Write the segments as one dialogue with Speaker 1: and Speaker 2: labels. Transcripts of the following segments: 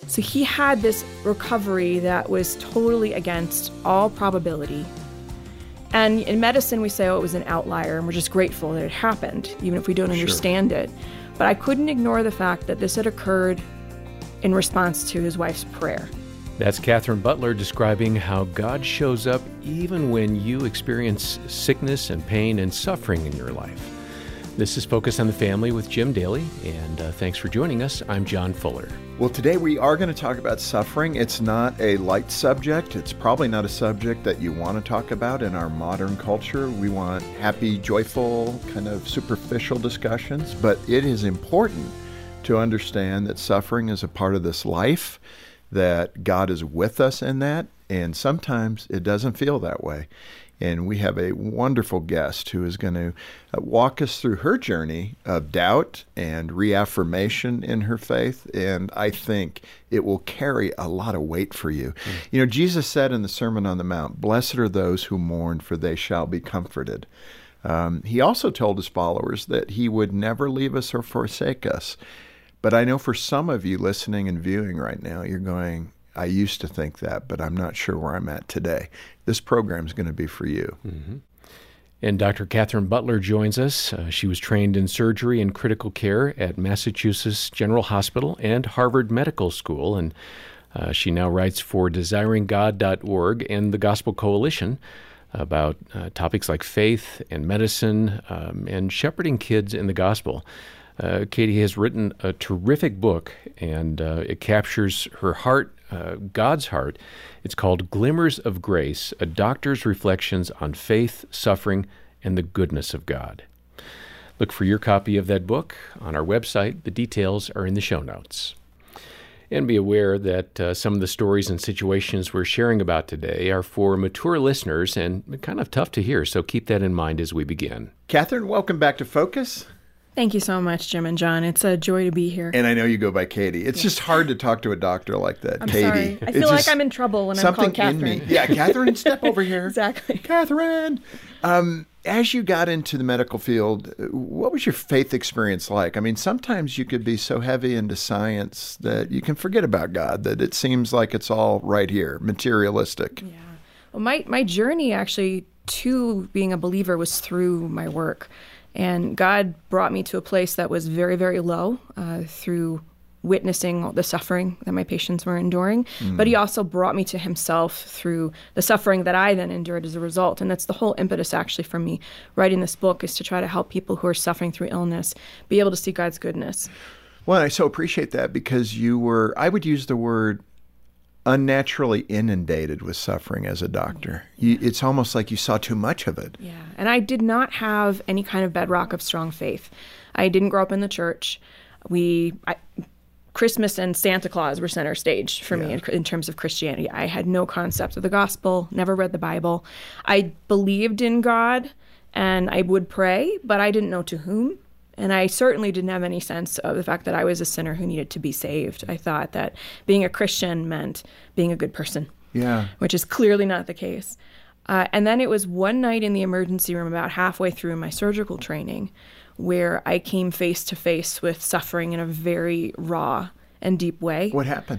Speaker 1: So he had this recovery that was totally against all probability. And in medicine, we say, oh, it was an outlier, and we're just grateful that it happened, even if we don't understand it. But I couldn't ignore the fact that this had occurred in response to his wife's prayer.
Speaker 2: That's Catherine Butler describing how God shows up even when you experience sickness and pain and suffering in your life. This is Focus on the Family with Jim Daly, and thanks for joining us. I'm John Fuller.
Speaker 3: Well, today we are going to talk about suffering. It's not a light subject. It's probably not a subject that you want to talk about in our modern culture. We want happy, joyful, kind of superficial discussions, but it is important to understand that suffering is a part of this life, that God is with us in that, and sometimes it doesn't feel that way. And we have a wonderful guest who is going to walk us through her journey of doubt and reaffirmation in her faith. And I think it will carry a lot of weight for you. You know, Jesus said in the Sermon on the Mount, "Blessed are those who mourn, for they shall be comforted." He also told his followers that he would never leave us or forsake us. But I know for some of you listening and viewing right now, you're going, I used to think that, but I'm not sure where I'm at today. This program is going to be for you.
Speaker 2: Mm-hmm. And Dr. Catherine Butler joins us. She was trained in surgery and critical care at Massachusetts General Hospital and Harvard Medical School, and she now writes for DesiringGod.org and the Gospel Coalition about topics like faith and medicine and shepherding kids in the gospel. Katie has written a terrific book, and it captures her heart, God's heart. It's called Glimmers of Grace, A Doctor's Reflections on Faith, Suffering, and the Goodness of God. Look for your copy of that book on our website. The details are in the show notes. And be aware that some of the stories and situations we're sharing about today are for mature listeners and kind of tough to hear, so keep that in mind as we begin.
Speaker 3: Catherine, welcome back to Focus.
Speaker 1: Thank you so much, Jim and John. It's a joy to be here.
Speaker 3: And I know you go by Katie. It's just hard to talk to a doctor like that,
Speaker 1: I'm
Speaker 3: Katie.
Speaker 1: Sorry. I feel like I'm in trouble when I'm called Catherine.
Speaker 3: Something in me. Yeah, Catherine, step over here.
Speaker 1: Exactly.
Speaker 3: Catherine. As you got into the medical field, what was your faith experience like? I mean, sometimes you could be so heavy into science that you can forget about God, that it seems like it's all right here, materialistic.
Speaker 1: Yeah. Well, my journey actually to being a believer was through my work. And God brought me to a place that was very, very low through witnessing all the suffering that my patients were enduring. But he also brought me to himself through the suffering that I then endured as a result. And that's the whole impetus actually for me writing this book, is to try to help people who are suffering through illness be able to see God's goodness.
Speaker 3: Well, I so appreciate that, because you were, I would use the word, unnaturally inundated with suffering as a doctor. It's almost like you saw too much of it.
Speaker 1: Yeah, and I did not have any kind of bedrock of strong faith. I didn't grow up in the church. Christmas and Santa Claus were center stage for me in terms of Christianity. I had no concept of the gospel, never read the Bible. I believed in God, and I would pray, but I didn't know to whom. And I certainly didn't have any sense of the fact that I was a sinner who needed to be saved. I thought that being a Christian meant being a good person, which is clearly not the case. And then it was one night in the emergency room about halfway through my surgical training where I came face to face with suffering in a very raw and deep way.
Speaker 3: What happened?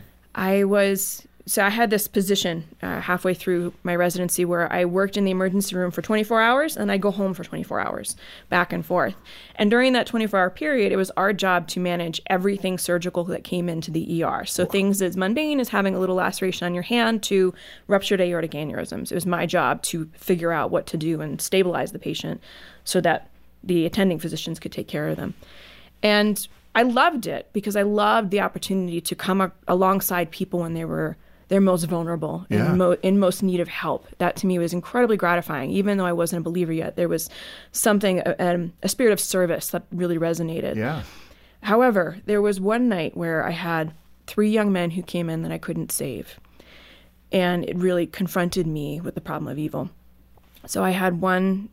Speaker 1: So I had this position halfway through my residency where I worked in the emergency room for 24 hours and I'd go home for 24 hours, back and forth. And during that 24-hour period, it was our job to manage everything surgical that came into the ER. So things as mundane as having a little laceration on your hand to ruptured aortic aneurysms. It was my job to figure out what to do and stabilize the patient so that the attending physicians could take care of them. And I loved it because I loved the opportunity to come alongside people when they're most vulnerable and in most need of help. That to me was incredibly gratifying. Even though I wasn't a believer yet, there was something, a spirit of service that really resonated.
Speaker 3: Yeah.
Speaker 1: However, there was one night where I had 3 young men who came in that I couldn't save. And it really confronted me with the problem of evil. So I had one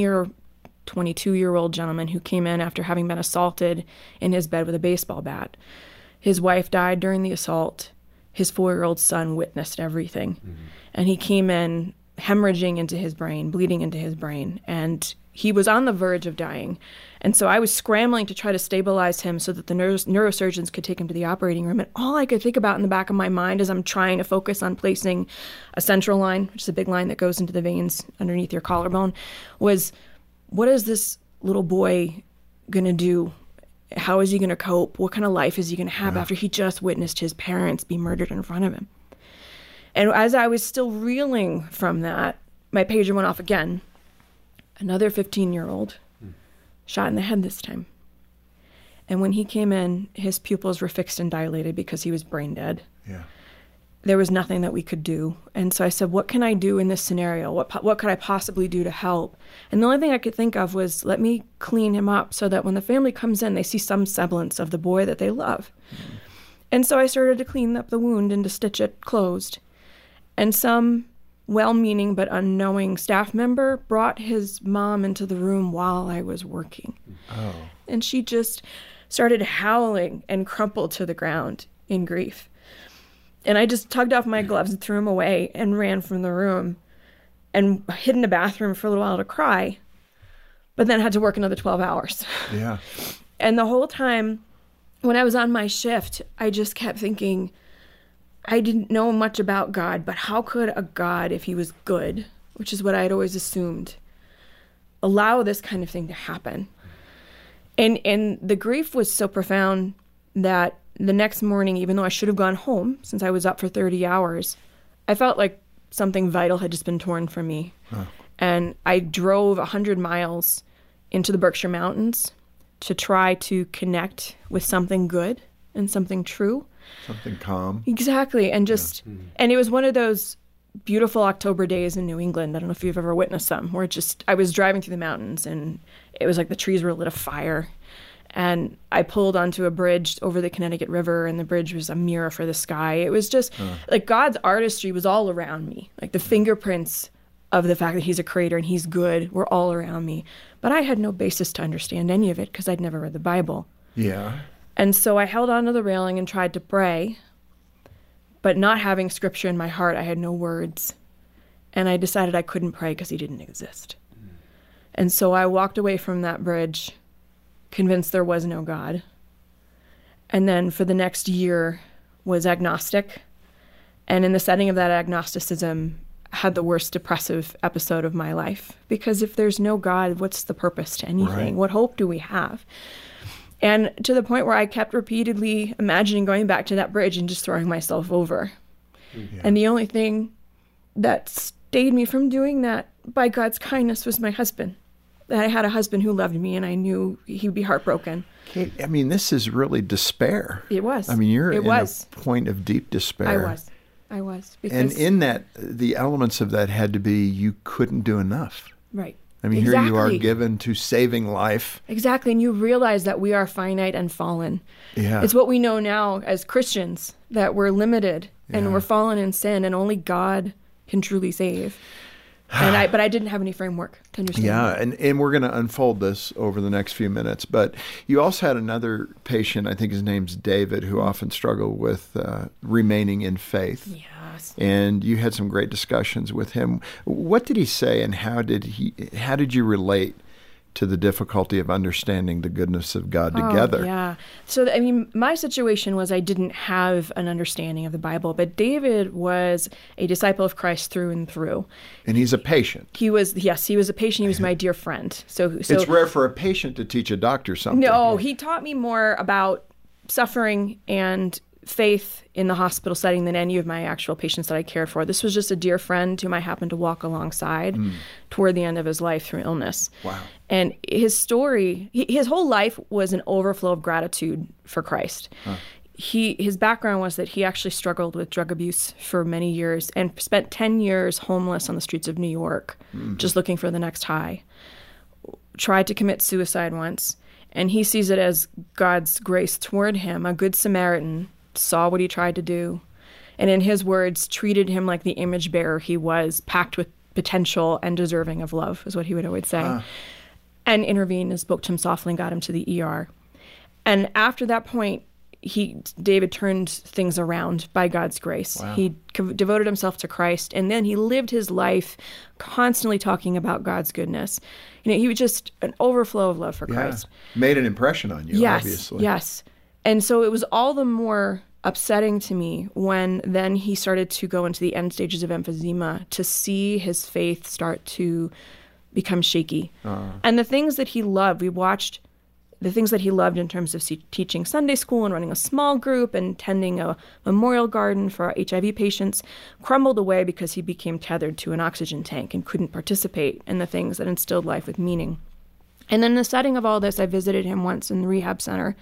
Speaker 1: 22-year-old gentleman who came in after having been assaulted in his bed with a baseball bat. His wife died during the assault. His 4-year-old son witnessed everything. And he came in hemorrhaging into his brain, bleeding into his brain. And he was on the verge of dying. And so I was scrambling to try to stabilize him so that the neurosurgeons could take him to the operating room. And all I could think about in the back of my mind as I'm trying to focus on placing a central line, which is a big line that goes into the veins underneath your collarbone, was, what is this little boy going to do? How is he going to cope? What kind of life is he going to have after he just witnessed his parents be murdered in front of him? And as I was still reeling from that, my pager went off again. Another 15-year-old. Shot in the head this time. And when he came in, his pupils were fixed and dilated because he was brain dead.
Speaker 3: Yeah.
Speaker 1: There was nothing that we could do. And so I said, what can I do in this scenario? What could I possibly do to help? And the only thing I could think of was, let me clean him up so that when the family comes in, they see some semblance of the boy that they love. Mm-hmm. And so I started to clean up the wound and to stitch it closed. And some well-meaning but unknowing staff member brought his mom into the room while I was working.
Speaker 3: Oh.
Speaker 1: And she just started howling and crumpled to the ground in grief. And I just tugged off my gloves and threw them away and ran from the room and hid in the bathroom for a little while to cry, but then had to work another 12 hours.
Speaker 3: Yeah.
Speaker 1: And the whole time when I was on my shift, I just kept thinking, I didn't know much about God, but how could a God, if he was good, which is what I had always assumed, allow this kind of thing to happen? And the grief was so profound that the next morning, even though I should have gone home since I was up for 30 hours, I felt like something vital had just been torn from me. Huh. And I drove 100 miles into the Berkshire Mountains to try to connect with something good and something true.
Speaker 3: Something calm.
Speaker 1: Exactly. And just, and it was one of those beautiful October days in New England. I don't know if you've ever witnessed some, where I was driving through the mountains and it was like the trees were lit afire. And I pulled onto a bridge over the Connecticut River, and the bridge was a mirror for the sky. It was just like God's artistry was all around me. Like the fingerprints of the fact that he's a creator and he's good were all around me. But I had no basis to understand any of it because I'd never read the Bible.
Speaker 3: Yeah.
Speaker 1: And so I held onto the railing and tried to pray, but not having scripture in my heart, I had no words. And I decided I couldn't pray because he didn't exist. And so I walked away from that bridge, convinced there was no God. And then for the next year was agnostic. And in the setting of that agnosticism, had the worst depressive episode of my life. Because if there's no God, what's the purpose to anything? Right. What hope do we have? And to the point where I kept repeatedly imagining going back to that bridge and just throwing myself over. Yeah. And the only thing that stayed me from doing that, by God's kindness, was my husband. I had a husband who loved me, and I knew he'd be heartbroken.
Speaker 3: Kate, I mean, this is really despair.
Speaker 1: It was.
Speaker 3: I mean, you're in a point of deep despair.
Speaker 1: I was.
Speaker 3: Because... And in that, the elements of that had to be you couldn't do enough.
Speaker 1: Right.
Speaker 3: I mean, Here you are given to saving life.
Speaker 1: Exactly. And you realize that we are finite and fallen. Yeah. It's what we know now as Christians, that we're limited and we're fallen in sin, and only God can truly save. But I didn't have any framework to understand.
Speaker 3: Yeah, and we're going to unfold this over the next few minutes. But you also had another patient, I think his name's David, who often struggled with remaining in faith.
Speaker 1: Yes.
Speaker 3: And you had some great discussions with him. What did he say, and how did you relate to the difficulty of understanding the goodness of God together?
Speaker 1: Oh, yeah. So, I mean, my situation was I didn't have an understanding of the Bible, but David was a disciple of Christ through and through.
Speaker 3: And he's a patient.
Speaker 1: He was a patient. He was my dear friend. So
Speaker 3: it's rare for a patient to teach a doctor something.
Speaker 1: No, he taught me more about suffering and faith in the hospital setting than any of my actual patients that I cared for. This was just a dear friend whom I happened to walk alongside toward the end of his life through illness.
Speaker 3: Wow.
Speaker 1: And his story, his whole life was an overflow of gratitude for Christ. Huh. His background was that he actually struggled with drug abuse for many years and spent 10 years homeless on the streets of New York, just looking for the next high. Tried to commit suicide once, and he sees it as God's grace toward him. A good Samaritan saw what he tried to do, and in his words, treated him like the image bearer he was, packed with potential and deserving of love, is what he would always say. And intervened and spoke to him softly and got him to the ER. And after that point, David turned things around by God's grace.
Speaker 3: Wow.
Speaker 1: He devoted himself to Christ, and then he lived his life constantly talking about God's goodness. He was just an overflow of love for Christ.
Speaker 3: Made an impression on you,
Speaker 1: Yes,
Speaker 3: obviously.
Speaker 1: yes. And so it was all the more upsetting to me when then he started to go into the end stages of emphysema, to see his faith start to become shaky. And the things that he loved, we watched the things that he loved in terms of teaching Sunday school and running a small group and tending a memorial garden for HIV patients, crumbled away because he became tethered to an oxygen tank and couldn't participate in the things that instilled life with meaning. And in the setting of all this, I visited him once in the rehab center,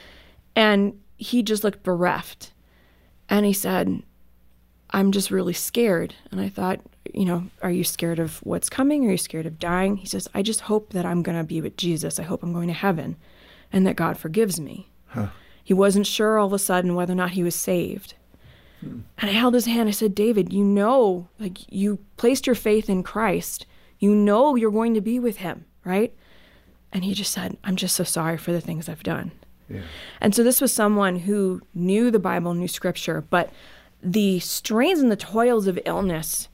Speaker 1: and he just looked bereft. And he said, I'm just really scared. And I thought, are you scared of what's coming? Are you scared of dying? He says, I just hope that I'm going to be with Jesus. I hope I'm going to heaven and that God forgives me.
Speaker 3: Huh.
Speaker 1: He wasn't sure all of a sudden whether or not he was saved. And I held his hand. I said, David, you placed your faith in Christ. You're going to be with him, right? And he just said, I'm just so sorry for the things I've done.
Speaker 3: Yeah.
Speaker 1: And so this was someone who knew the Bible, knew Scripture, but the strains and the toils of illness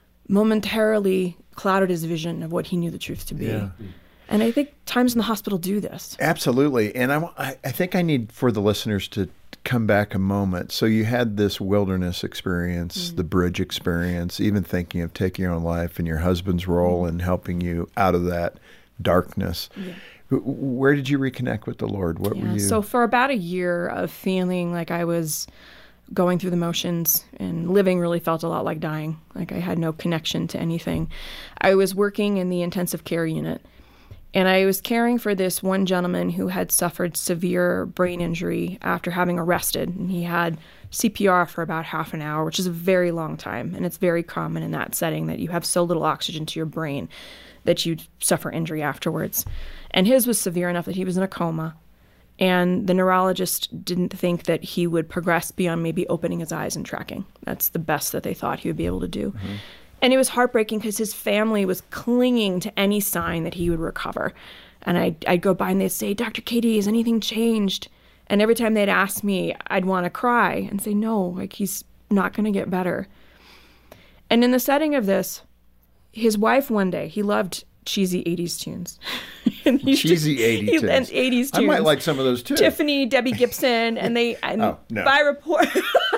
Speaker 1: momentarily clouded his vision of what he knew the truth to be.
Speaker 3: Yeah.
Speaker 1: And I think times in the hospital do this.
Speaker 3: Absolutely. And I think I need for the listeners to come back a moment. So you had this wilderness experience, the bridge experience, even thinking of taking your own life and your husband's role in helping you out of that darkness. Yeah. Where did you reconnect with the Lord? What were you?
Speaker 1: So for about a year of feeling like I was going through the motions, and living really felt a lot like dying, like I had no connection to anything. I was working in the intensive care unit, and I was caring for this one gentleman who had suffered severe brain injury after having arrested, and he had CPR for about half an hour, which is a very long time, and it's very common in that setting that you have so little oxygen to your brain that you suffer injury afterwards. And his was severe enough that he was in a coma. And the neurologist didn't think that he would progress beyond maybe opening his eyes and tracking. That's the best that they thought he would be able to do. Mm-hmm. And it was heartbreaking because his family was clinging to any sign that he would recover. And I'd go by and they'd say, Dr. Katie, has anything changed? And every time they'd ask me, I'd want to cry and say, no, he's not going to get better. And in the setting of this, his wife one day, he loved cheesy 80s tunes.
Speaker 3: Cheesy 80s tunes.
Speaker 1: And 80s tunes.
Speaker 3: I might like some of those too.
Speaker 1: Tiffany, Debbie Gibson, and by report,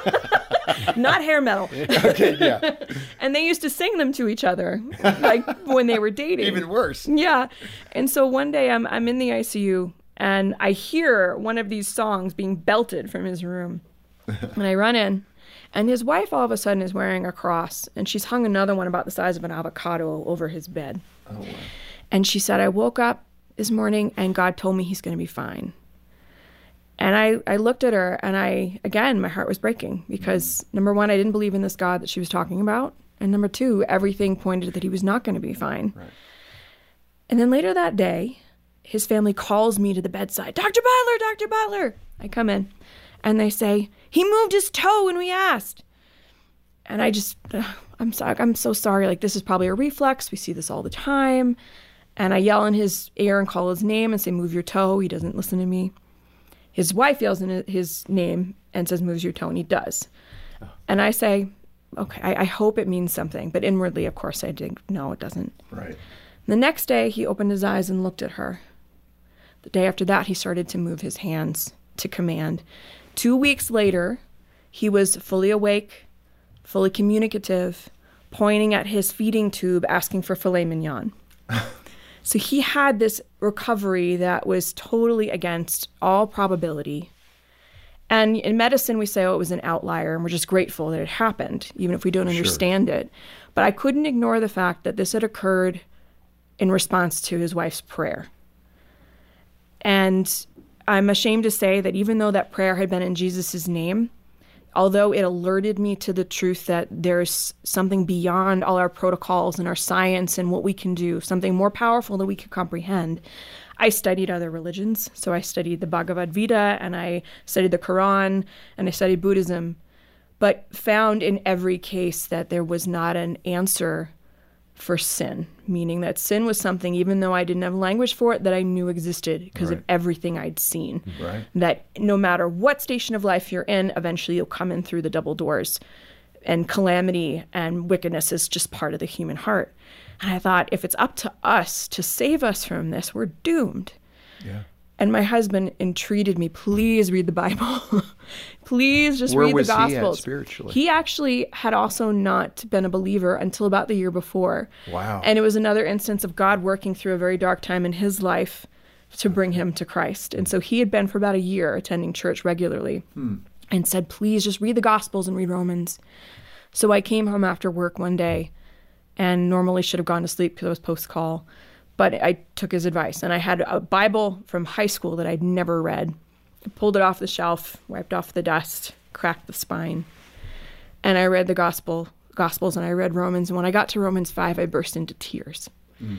Speaker 1: not hair metal.
Speaker 3: Okay, yeah.
Speaker 1: And they used to sing them to each other, like when they were dating.
Speaker 3: Even worse.
Speaker 1: Yeah. And so one day I'm in the ICU and I hear one of these songs being belted from his room. And I run in. And his wife all of a sudden is wearing a cross, and she's hung another one about the size of an avocado over his bed. Oh, wow. And she said, I woke up this morning and God told me he's going to be fine. And I looked at her and again, my heart was breaking because number one, I didn't believe in this God that she was talking about. And number two, everything pointed that he was not going to be fine. Right. And then later that day, his family calls me to the bedside, Dr. Butler, Dr. Butler. I come in and they say, he moved his toe when we asked. And I just, I'm so sorry. Like, this is probably a reflex. We see this all the time. And I yell in his ear and call his name and say, move your toe. He doesn't listen to me. His wife yells in his name and says, move your toe. And he does. Oh. And I say, okay, I hope it means something. But inwardly, of course, I think, no, it doesn't.
Speaker 3: Right.
Speaker 1: The next day, he opened his eyes and looked at her. The day after that, he started to move his hands to command. 2 weeks later, he was fully awake, fully communicative, pointing at his feeding tube, asking for filet mignon. So he had this recovery that was totally against all probability. And in medicine, we say, oh, it was an outlier, and we're just grateful that it happened, even if we don't understand it. But I couldn't ignore the fact that this had occurred in response to his wife's prayer. And I'm ashamed to say that even though that prayer had been in Jesus' name, although it alerted me to the truth that there's something beyond all our protocols and our science and what we can do, something more powerful than we could comprehend, I studied other religions. So I studied the Bhagavad Gita, and I studied the Quran, and I studied Buddhism, but found in every case that there was not an answer for sin, meaning that sin was something, even though I didn't have language for it, that I knew existed because of everything I'd seen.
Speaker 3: Right.
Speaker 1: That no matter what station of life you're in, eventually you'll come in through the double doors. And calamity and wickedness is just part of the human heart. And I thought, if it's up to us to save us from this, we're doomed.
Speaker 3: Yeah.
Speaker 1: And my husband entreated me, please read the Bible. Please just
Speaker 3: Where
Speaker 1: read the
Speaker 3: was he at
Speaker 1: Gospels.
Speaker 3: spiritually?
Speaker 1: He actually had also not been a believer until about the year before.
Speaker 3: Wow.
Speaker 1: And it was another instance of God working through a very dark time in his life to bring him to Christ. And so he had been for about a year attending church regularly and said, please just read the Gospels and read Romans. So I came home after work one day and normally should have gone to sleep because I was post-call. But I took his advice, and I had a Bible from high school that I'd never read. I pulled it off the shelf, wiped off the dust, cracked the spine, and I read the Gospels, and I read Romans. And when I got to Romans 5, I burst into tears.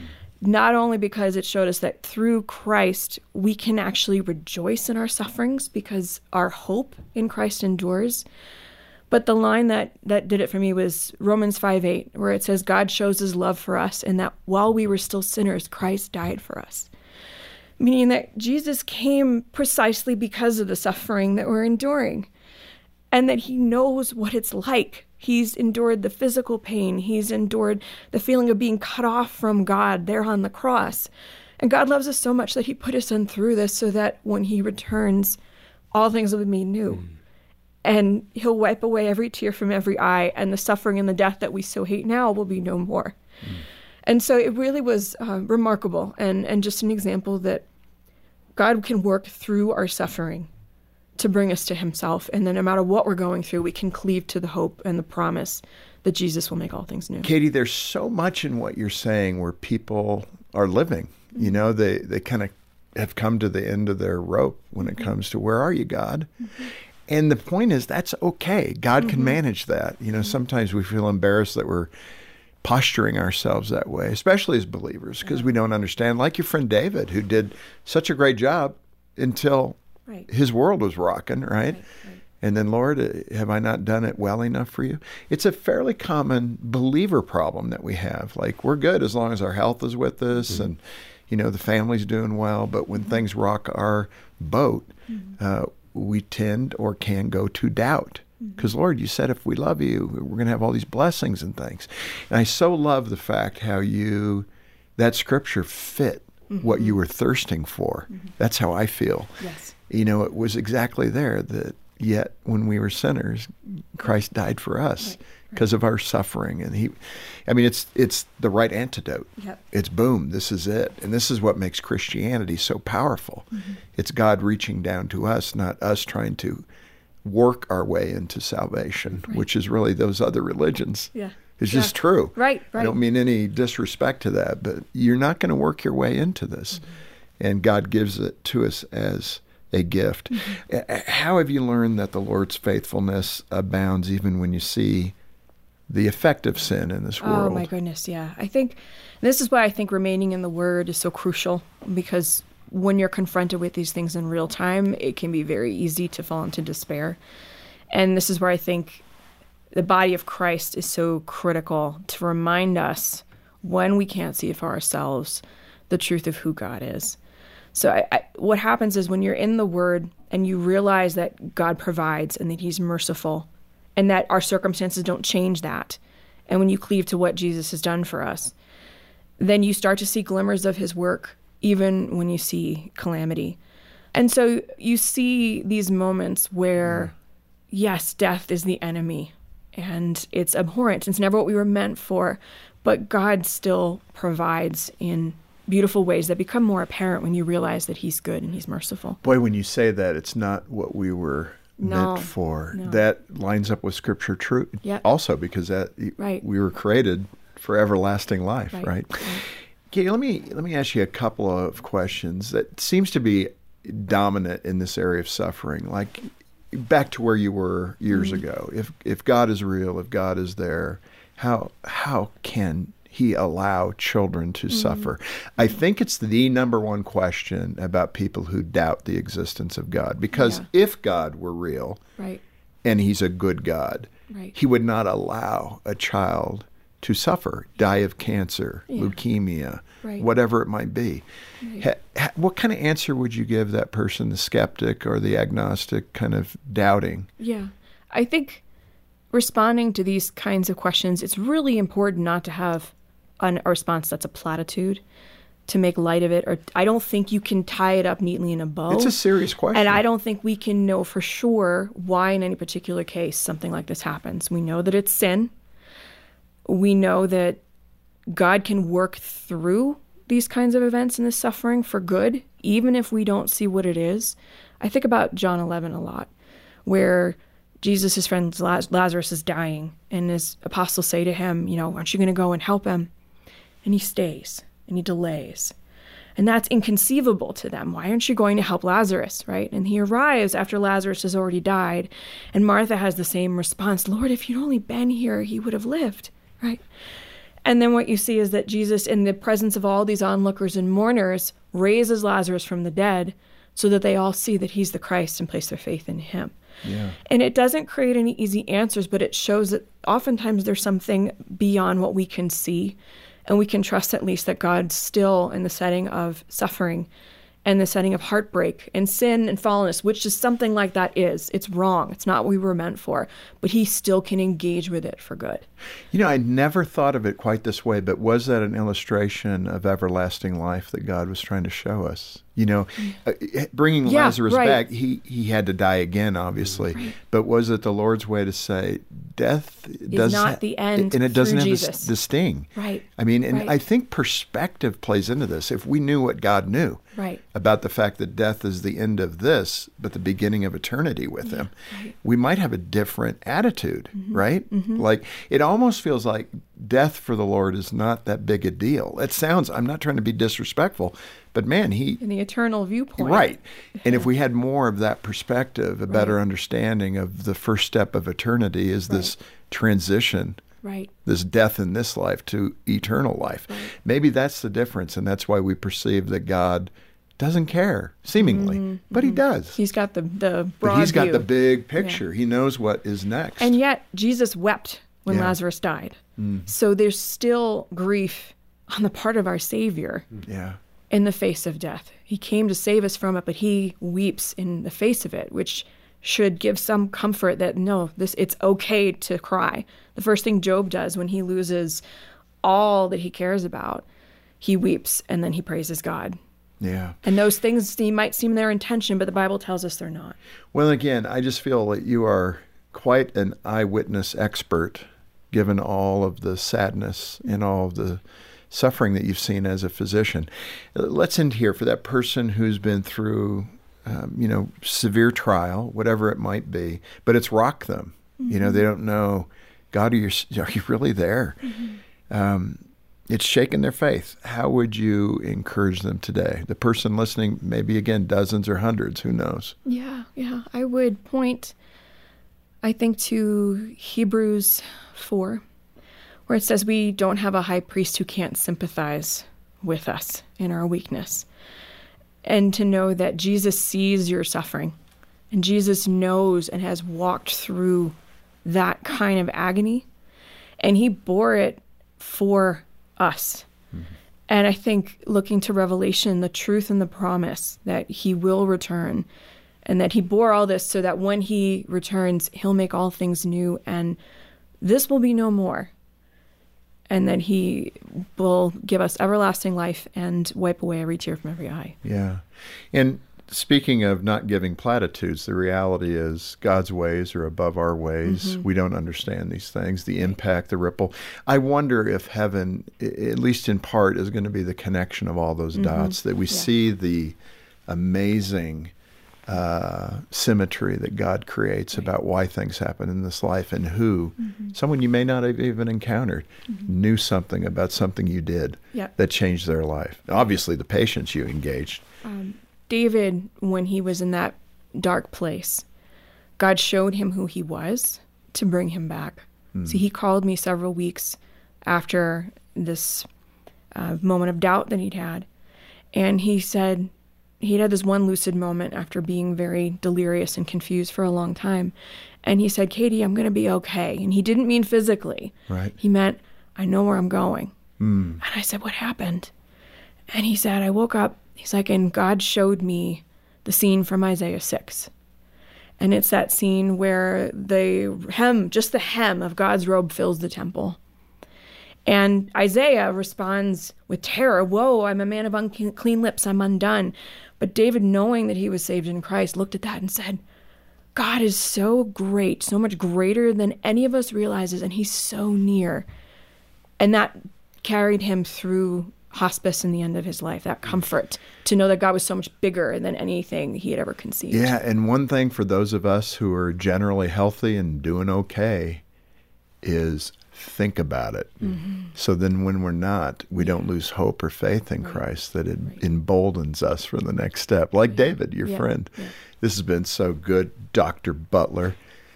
Speaker 1: Not only because it showed us that through Christ, we can actually rejoice in our sufferings because our hope in Christ endures, but the line that did it for me was Romans 5:8, where it says, God shows his love for us, and that while we were still sinners, Christ died for us. Meaning that Jesus came precisely because of the suffering that we're enduring, and that he knows what it's like. He's endured the physical pain. He's endured the feeling of being cut off from God there on the cross. And God loves us so much that he put his son through this so that when he returns, all things will be made new. And he'll wipe away every tear from every eye, and the suffering and the death that we so hate now will be no more. And so it really was remarkable and just an example that God can work through our suffering to bring us to himself. And then no matter what we're going through, we can cleave to the hope and the promise that Jesus will make all things new.
Speaker 3: Katie, there's so much in what you're saying where people are living. You know, they kind of have come to the end of their rope when it comes to where are you, God? And the point is, that's okay. God can manage that. You know, sometimes we feel embarrassed that we're posturing ourselves that way, especially as believers, because we don't understand. Like your friend David, who did such a great job until his world was rocking, right? And then, Lord, have I not done it well enough for you? It's a fairly common believer problem that we have. Like, we're good as long as our health is with us and, you know, the family's doing well. But when things rock our boat, we tend or can go to doubt. Because, Lord, you said if we love you, we're going to have all these blessings and things. And I so love the fact how that scripture fit what you were thirsting for. That's how I feel.
Speaker 1: Yes.
Speaker 3: You know, it was exactly there that yet when we were sinners, Christ died for us because of our suffering. And it's the right antidote. It's boom, this is it. And this is what makes Christianity so powerful. It's God reaching down to us, not us trying to work our way into salvation, which is really those other religions. It's just true.
Speaker 1: Right.
Speaker 3: I don't mean any disrespect to that, but you're not going to work your way into this. And God gives it to us as a gift. How have you learned that the Lord's faithfulness abounds even when you see the effect of sin in this world?
Speaker 1: Oh, my goodness, yeah. I think this is why I think remaining in the Word is so crucial, because when you're confronted with these things in real time, it can be very easy to fall into despair. And this is where I think the body of Christ is so critical to remind us, when we can't see it for ourselves, the truth of who God is. So what happens is when you're in the Word and you realize that God provides and that he's merciful and that our circumstances don't change that, and when you cleave to what Jesus has done for us, then you start to see glimmers of his work even when you see calamity. And so you see these moments where, yes, death is the enemy and it's abhorrent. It's never what we were meant for, but God still provides in beautiful ways that become more apparent when you realize that he's good and he's merciful.
Speaker 3: Boy, when you say that, it's not what we were meant for.
Speaker 1: No.
Speaker 3: That lines up with Scripture truth also, because that we were created for everlasting life, right? Okay, let me ask you a couple of questions that seems to be dominant in this area of suffering. Like, back to where you were years ago. If God is real, if God is there, how can he allow children to suffer? I think it's the number one question about people who doubt the existence of God. Because if God were real, and he's a good God, he would not allow a child to suffer, die of cancer, leukemia, whatever it might be. What kind of answer would you give that person, the skeptic or the agnostic, kind of doubting?
Speaker 1: Yeah. I think responding to these kinds of questions, it's really important not to have a response that's a platitude, to make light of it. Or I don't think you can tie it up neatly in a bow.
Speaker 3: It's a serious question.
Speaker 1: And I don't think we can know for sure why in any particular case something like this happens. We know that it's sin. We know that God can work through these kinds of events and this suffering for good, even if we don't see what it is. I think about John 11 a lot, where Jesus' friend Lazarus is dying, and his apostles say to him, aren't you going to go and help him? And he stays, and he delays. And that's inconceivable to them. Why aren't you going to help Lazarus, right? And he arrives after Lazarus has already died, and Martha has the same response, Lord, if you'd only been here, he would have lived, right? And then what you see is that Jesus, in the presence of all these onlookers and mourners, raises Lazarus from the dead so that they all see that he's the Christ and place their faith in him.
Speaker 3: Yeah.
Speaker 1: And it doesn't create any easy answers, but it shows that oftentimes there's something beyond what we can see, and we can trust at least that God's still in the setting of suffering and the setting of heartbreak and sin and fallenness, which is something like that is. It's wrong. It's not what we were meant for, but he still can engage with it for good.
Speaker 3: I never thought of it quite this way, but was that an illustration of everlasting life that God was trying to show us? Bringing Lazarus back, he had to die again, obviously. Right. But was it the Lord's way to say death
Speaker 1: is not the end,
Speaker 3: and it doesn't have
Speaker 1: Jesus.
Speaker 3: The sting?
Speaker 1: Right.
Speaker 3: I mean, and I think perspective plays into this. If we knew what God knew about the fact that death is the end of this, but the beginning of eternity with him, we might have a different attitude, right? Mm-hmm. Like, it almost feels like death for the Lord is not that big a deal. It sounds, I'm not trying to be disrespectful, but man, in
Speaker 1: the eternal viewpoint.
Speaker 3: Right. And if we had more of that perspective, a better understanding of the first step of eternity is this transition, this death in this life to eternal life. Right. Maybe that's the difference, and that's why we perceive that God doesn't care, seemingly, but he does.
Speaker 1: He's got the broad
Speaker 3: But he's got
Speaker 1: view.
Speaker 3: the big picture. He knows what is next.
Speaker 1: And yet, Jesus wept when Lazarus died. So there's still grief on the part of our Savior.
Speaker 3: Yeah.
Speaker 1: In the face of death. He came to save us from it, but he weeps in the face of it, which should give some comfort that it's okay to cry. The first thing Job does when he loses all that he cares about, he weeps and then he praises God.
Speaker 3: Yeah.
Speaker 1: And those things might seem their intention, but the Bible tells us they're not.
Speaker 3: Well, again, I just feel that you are quite an eyewitness expert, given all of the sadness and all of the suffering that you've seen as a physician. Let's end here for that person who's been through, severe trial, whatever it might be, but it's rocked them. Mm-hmm. They don't know, God, are you really there? Mm-hmm. It's shaken their faith. How would you encourage them today? The person listening, maybe again, dozens or hundreds, who knows?
Speaker 1: Yeah. I would point, I think, to Hebrews 4, where it says we don't have a high priest who can't sympathize with us in our weakness. And to know that Jesus sees your suffering, and Jesus knows and has walked through that kind of agony, and he bore it for us. Mm-hmm. And I think looking to Revelation, the truth and the promise that he will return, and that he bore all this so that when he returns, he'll make all things new, and this will be no more. And that he will give us everlasting life and wipe away every tear from every eye.
Speaker 3: Yeah. And speaking of not giving platitudes, the reality is God's ways are above our ways. Mm-hmm. We don't understand these things, the impact, the ripple. I wonder if heaven, at least in part, is going to be the connection of all those dots, that we see the amazing symmetry that God creates about why things happen in this life, and who, someone you may not have even encountered, knew something about something you did that changed their life. Obviously, the patients you engaged.
Speaker 1: David, when he was in that dark place, God showed him who he was to bring him back. So he called me several weeks after this moment of doubt that he'd had, and he said, he'd had this one lucid moment after being very delirious and confused for a long time. And he said, Katie, I'm going to be okay. And he didn't mean physically.
Speaker 3: Right.
Speaker 1: He meant, I know where I'm going. And I said, what happened? And he said, I woke up, he's like, and God showed me the scene from Isaiah 6. And it's that scene where just the hem of God's robe fills the temple. And Isaiah responds with terror, whoa, I'm a man of unclean lips, I'm undone. But David, knowing that he was saved in Christ, looked at that and said, God is so great, so much greater than any of us realizes, and he's so near. And that carried him through hospice in the end of his life, that comfort to know that God was so much bigger than anything he had ever conceived.
Speaker 3: Yeah, and one thing for those of us who are generally healthy and doing okay is think about it. So then when we're not, we don't lose hope or faith in Christ, that it emboldens us for the next step. Like David, your friend. Yeah. This has been so good, Dr. Butler.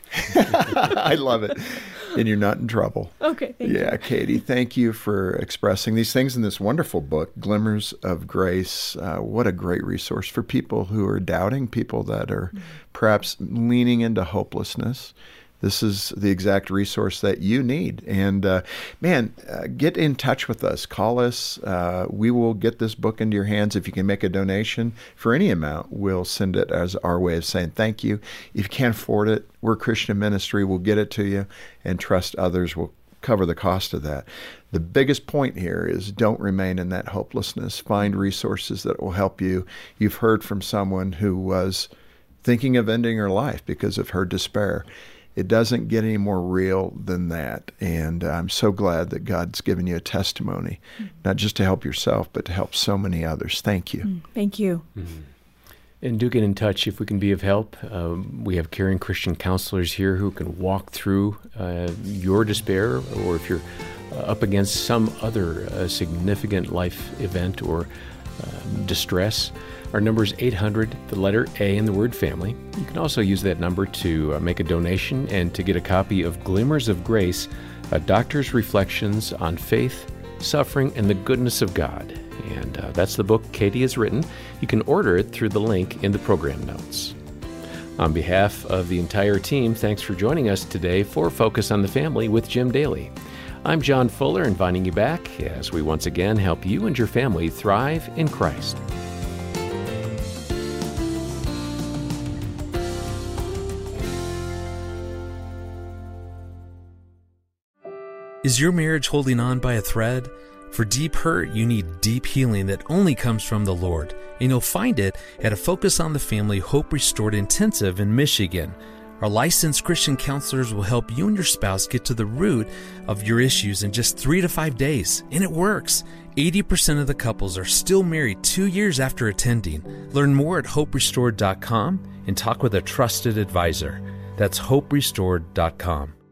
Speaker 3: I love it. And you're not in trouble.
Speaker 1: Okay, thank you.
Speaker 3: Yeah, Katie, thank you for expressing these things in this wonderful book, Glimmers of Grace. What a great resource for people who are doubting, people that are perhaps leaning into hopelessness. This is the exact resource that you need. And get in touch with us. Call us. We will get this book into your hands. If you can make a donation for any amount, we'll send it as our way of saying thank you. If you can't afford it, we're Christian Ministry. We'll get it to you, and trust others will cover the cost of that. The biggest point here is don't remain in that hopelessness. Find resources that will help you. You've heard from someone who was thinking of ending her life because of her despair. It doesn't get any more real than that. And I'm so glad that God's given you a testimony, not just to help yourself, but to help so many others. Thank you.
Speaker 1: Thank you.
Speaker 2: And do get in touch if we can be of help. We have caring Christian counselors here who can walk through your despair, or if you're up against some other significant life event or distress. Our number is 800, the letter A in the word family. You can also use that number to make a donation and to get a copy of Glimmers of Grace, a doctor's reflections on faith, suffering, and the goodness of God. And that's the book Katie has written. You can order it through the link in the program notes. On behalf of the entire team, thanks for joining us today for Focus on the Family with Jim Daly. I'm John Fuller, inviting you back as we once again help you and your family thrive in Christ.
Speaker 4: Is your marriage holding on by a thread? For deep hurt, you need deep healing that only comes from the Lord. And you'll find it at a Focus on the Family Hope Restored Intensive in Michigan. Our licensed Christian counselors will help you and your spouse get to the root of your issues in just 3 to 5 days. And it works. 80% of the couples are still married 2 years after attending. Learn more at hoperestored.com and talk with a trusted advisor. That's hoperestored.com.